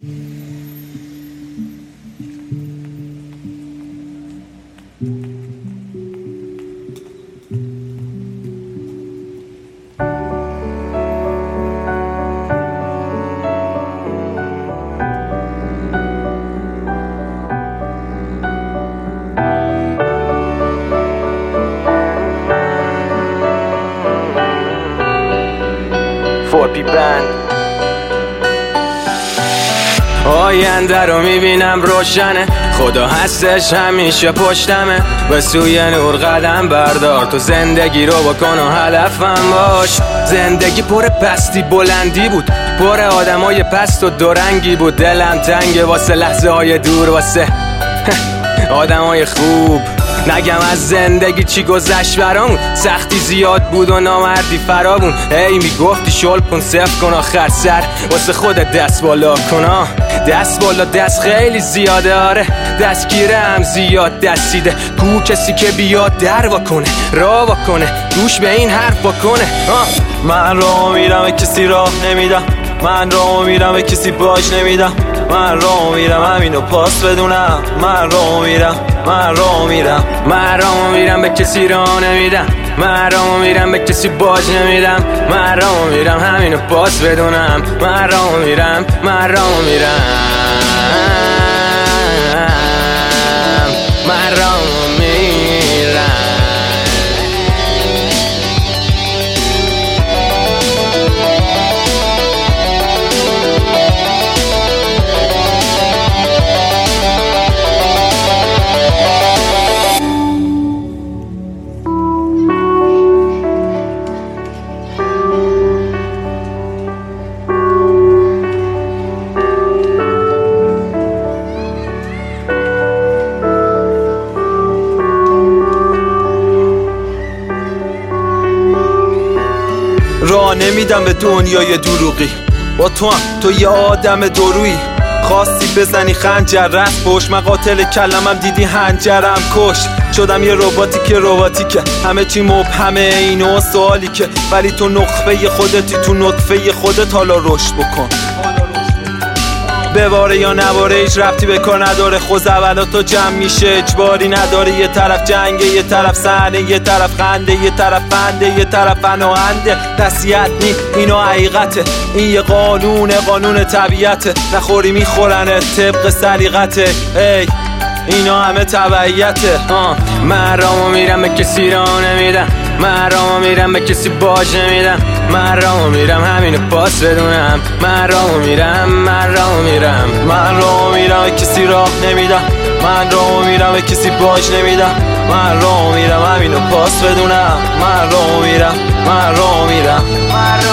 آینده رو میبینم روشنه، خدا هستش همیشه پشتمه. به سوی نور قدم بردار، تو زندگی رو بکن و هدفم باش. زندگی پر پستی بلندی بود، پر آدمای پست و دورنگی بود. دلم تنگه واسه لحظه های دور، واسه آدمای خوب. نگم از زندگی چی گذشت برامون، سختی زیاد بود و نامردی فرابون. ای میگفتی شل کن صفر کن آخر سر، واسه خودت دست بالا کن. دست بالا دست خیلی زیاده، آره دستگیره هم زیاد دستیده. کو کسی که بیاد در واکنه، راه واکنه، گوش به این حرف واکنه. من راه میرم کسی راه نمیدم، من راه میرم کسی باج نمیدم. من راه میرم همینو پاس بدونم. من راه میرم، من راه میرم، من راه میرم به کسی راه نمیدم. من راه میرم به کسی باج نمیدم. من راه میرم همینو پاس بدونم. من راه میرم، من راه میرم، من راه میرم. راه نمیدم به دنیای دروغی، با تو هم تو یه آدم درویی. خواستی بزنی خنجر رفت پشت، من قاتل کلمم دیدی هنجرم کش. شدم یه رباتی که رباتیکه، همه چی مبهمه اینو سوالی که. ولی تو نخفه خودتی، تو نطفه خودت حالا رشد بکن. بباره یا نباره هیچ ربطی به کار نداره. خوزولاتو جمع میشه اجباری نداره. یه طرف جنگه، یه طرف صحنه، یه طرف خنده، یه طرف بنده، یه طرف فناهنده. نصیحت نی اینو حقیقته، این یه قانون طبیعته. نخوری میخورنه طبق سلیقته، ای اینا همه تبعیته. من راه میرم به کسی راه نمیدم. من راه میرم به کسی باج نمیدم. من راه میرم همینو پاس بدونم. من راه میرم، من راه میرم، من راه میرم به کسی راه نمیدم. من راه میرم به کسی باج نمیدم. من راه میرم همینو پاس بدونم. من راه میرم، من راه میرم.